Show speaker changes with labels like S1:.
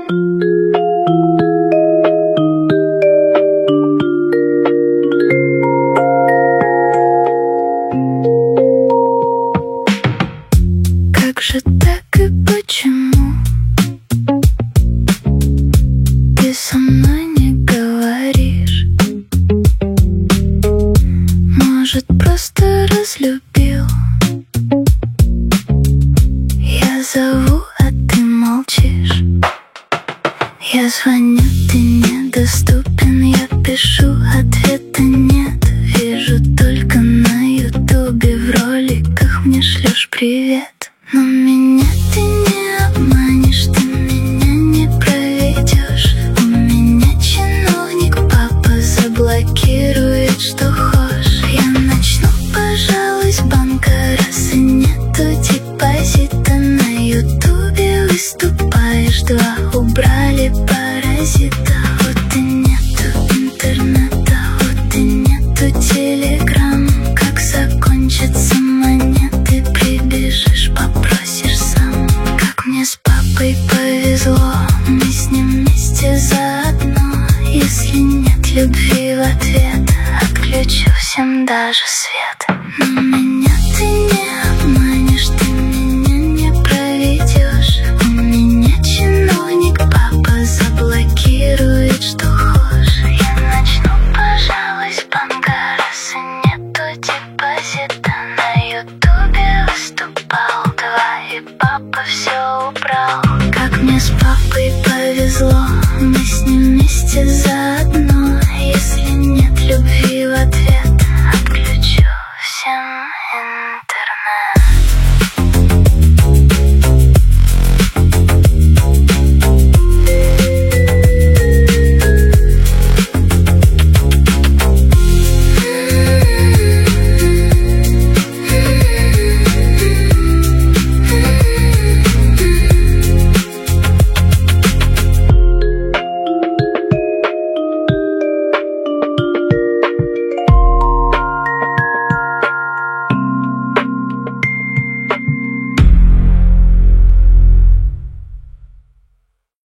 S1: Как же так и почему ты со мной не говоришь? Может, просто разлюбил? Я зову, а ты молчишь. Я звоню, ты недоступен. Я пишу, ответа нет. Вижу только на ютубе в роликах мне шлешь привет. Но меня ты не обманешь, ты меня не проведешь. У меня чиновник, папа заблокирует, что хочешь. Я начну, пожалуй, с банка, раз и нету депозита. На ютубе выступаешь, 2 убрали паразита. Вот и нету интернета, вот и нету телеграм. Как закончатся монеты, прибежишь, попросишь сам. Как мне с папой повезло, мы с ним вместе заодно. Если нет любви в ответ, отключу всем даже свет. Но меня ты не обманешь, ты меня не проведешь. У меня чиновник, папа заблокирует, что хочешь. Я начну, пожалуй, с банка, раз и нету депозита. На ютубе выступал 2, и папа все убрал. Как мне с папой повезло, мы с ним вместе за